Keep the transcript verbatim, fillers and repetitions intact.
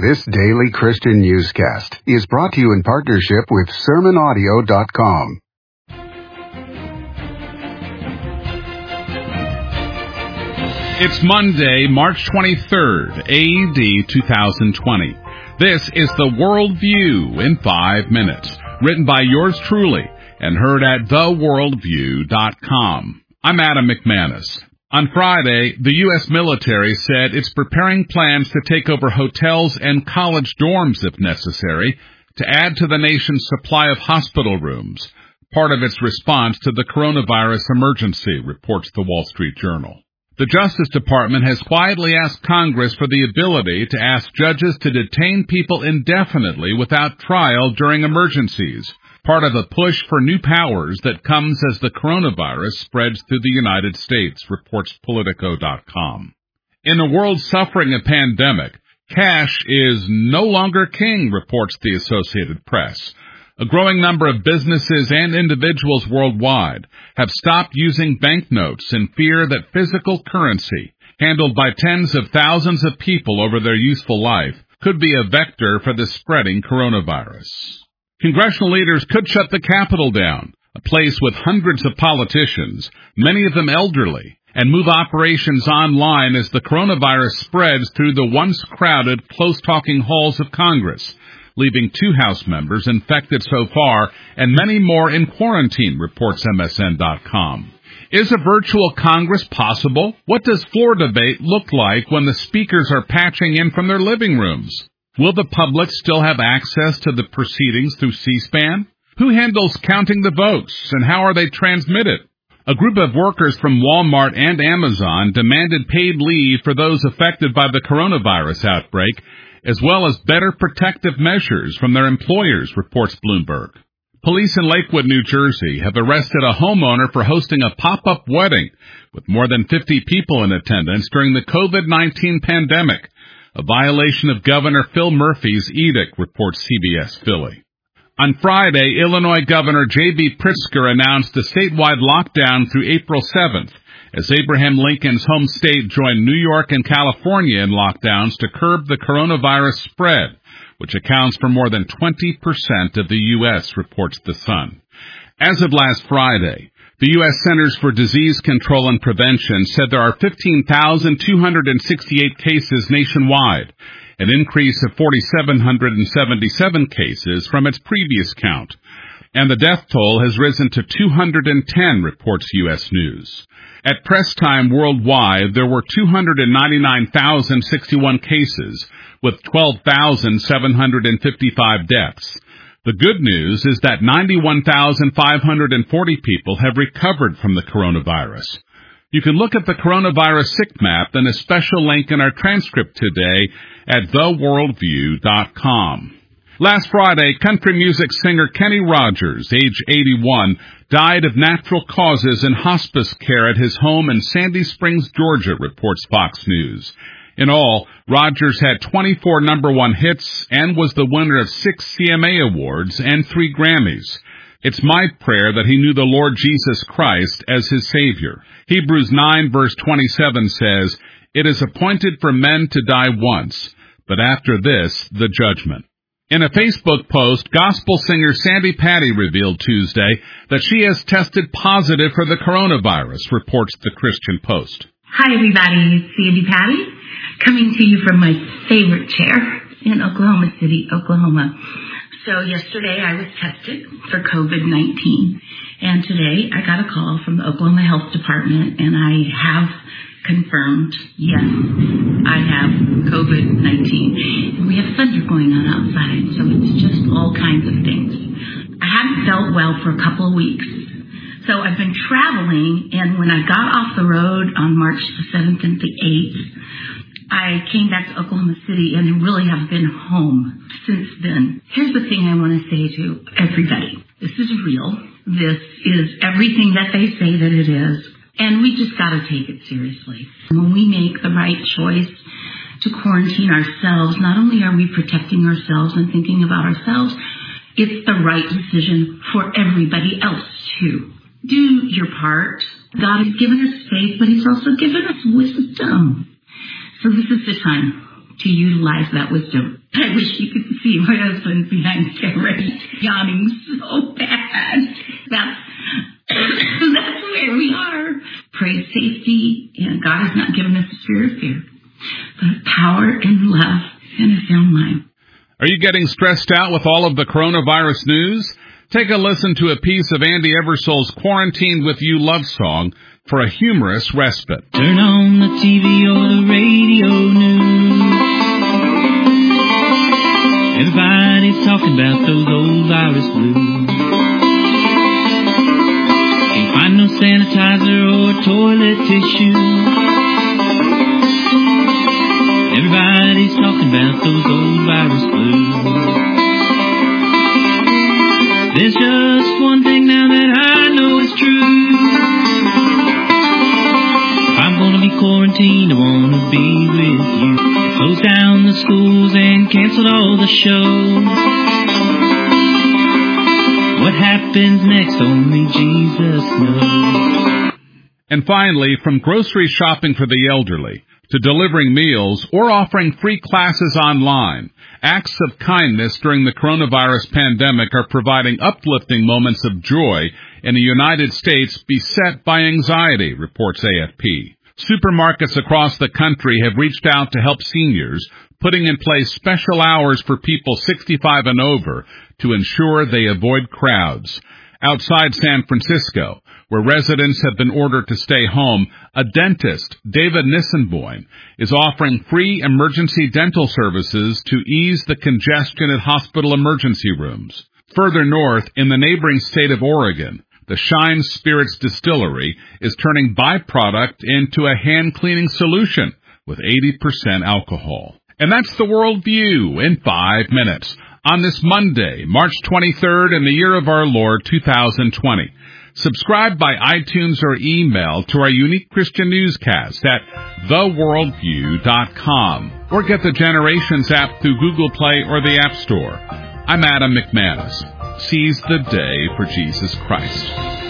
This daily Christian newscast is brought to you in partnership with sermon audio dot com. It's Monday, March twenty-third, A D two thousand twenty. This is the Worldview in five minutes, written by yours truly and heard at the worldview dot com. I'm Adam McManus. On Friday, the U S military said it's preparing plans to take over hotels and college dorms if necessary to add to the nation's supply of hospital rooms, part of its response to the coronavirus emergency, reports the Wall Street Journal. The Justice Department has quietly asked Congress for the ability to ask judges to detain people indefinitely without trial during emergencies, part of a push for new powers that comes as the coronavirus spreads through the United States, reports Politico dot com. In a world suffering a pandemic, cash is no longer king, reports the Associated Press. A growing number of businesses and individuals worldwide have stopped using banknotes in fear that physical currency, handled by tens of thousands of people over their useful life, could be a vector for the spreading coronavirus. Congressional leaders could shut the Capitol down, a place with hundreds of politicians, many of them elderly, and move operations online as the coronavirus spreads through the once crowded, close-talking halls of Congress, leaving two House members infected so far and many more in quarantine, reports M S N dot com. Is a virtual Congress possible? What does floor debate look like when the speakers are patching in from their living rooms? Will the public still have access to the proceedings through C-SPAN? Who handles counting the votes, and how are they transmitted? A group of workers from Walmart and Amazon demanded paid leave for those affected by the coronavirus outbreak, as well as better protective measures from their employers, reports Bloomberg. Police in Lakewood, New Jersey, have arrested a homeowner for hosting a pop-up wedding with more than fifty people in attendance during the covid nineteen pandemic, a violation of Governor Phil Murphy's edict, reports C B S Philly. On Friday, Illinois Governor J B Pritzker announced a statewide lockdown through April seventh, as Abraham Lincoln's home state joined New York and California in lockdowns to curb the coronavirus spread, which accounts for more than twenty percent of the U S, reports The Sun. As of last Friday, the U S Centers for Disease Control and Prevention said there are fifteen thousand two hundred sixty-eight cases nationwide, an increase of four thousand seven hundred seventy-seven cases from its previous count, and the death toll has risen to two hundred ten, reports U S News. At press time worldwide, there were two hundred ninety-nine thousand sixty-one cases, with twelve thousand seven hundred fifty-five deaths. The good news is that ninety-one thousand five hundred forty people have recovered from the coronavirus. You can look at the coronavirus sick map and a special link in our transcript today at the worldview dot com. Last Friday, country music singer Kenny Rogers, age eighty-one, died of natural causes in hospice care at his home in Sandy Springs, Georgia, reports Fox News. In all, Rogers had twenty-four number one hits and was the winner of six C M A awards and three Grammys. It's my prayer that he knew the Lord Jesus Christ as his Savior. Hebrews nine verse twenty-seven says, "It is appointed for men to die once, but after this, the judgment." In a Facebook post, gospel singer Sandi Patty revealed Tuesday that she has tested positive for the coronavirus, reports the Christian Post. Hi, everybody. It's Sandi Patty, coming to you from my favorite chair in Oklahoma City, Oklahoma. So yesterday I was tested for covid nineteen, and today I got a call from the Oklahoma Health Department, and I have confirmed, yes, I have covid nineteen. And we have thunder going on outside, so it's just all kinds of things. I hadn't felt well for a couple of weeks, so I've been traveling, and when I got off the road on March the seventh and the eighth, I came back to Oklahoma City and really have been home since then. Here's the thing I want to say to everybody. This is real. This is everything that they say that it is. And we just got to take it seriously. When we make the right choice to quarantine ourselves, not only are we protecting ourselves and thinking about ourselves, it's the right decision for everybody else too. Do your part. God has given us faith, but He's also given us wisdom. So this is the time to utilize that wisdom. I wish you could see my husband behind the camera. He's yawning so bad. That's, that's where we are. Pray safety. And God has not given us a spirit of fear, but power and love and a sound mind. Are you getting stressed out with all of the coronavirus news? Take a listen to a piece of Andy Eversole's Quarantined With You love song for a humorous respite. Turn on the T V or the radio news. Everybody's talking about those old virus blues. Can't find no sanitizer or toilet tissue. Everybody's talking about those old virus blues. There's just one thing now that I know is true. If I'm gonna be quarantined, I wanna be with you. They closed down the schools and canceled all the shows. What happens next, only Jesus knows. And finally, from grocery shopping for the elderly to delivering meals or offering free classes online, acts of kindness during the coronavirus pandemic are providing uplifting moments of joy in a United States beset by anxiety, reports A F P. Supermarkets across the country have reached out to help seniors, putting in place special hours for people sixty-five and over to ensure they avoid crowds. Outside San Francisco, where residents have been ordered to stay home, a dentist, David Nissenboim, is offering free emergency dental services to ease the congestion at hospital emergency rooms. Further north, in the neighboring state of Oregon, the Shine Spirits Distillery is turning byproduct into a hand-cleaning solution with eighty percent alcohol. And that's the World View in five minutes on this Monday, March twenty-third, in the year of our Lord, two thousand twenty. Subscribe by iTunes or email to our unique Christian newscast at the worldview dot com or get the Generations app through Google Play or the App Store. I'm Adam McManus. Seize the day for Jesus Christ.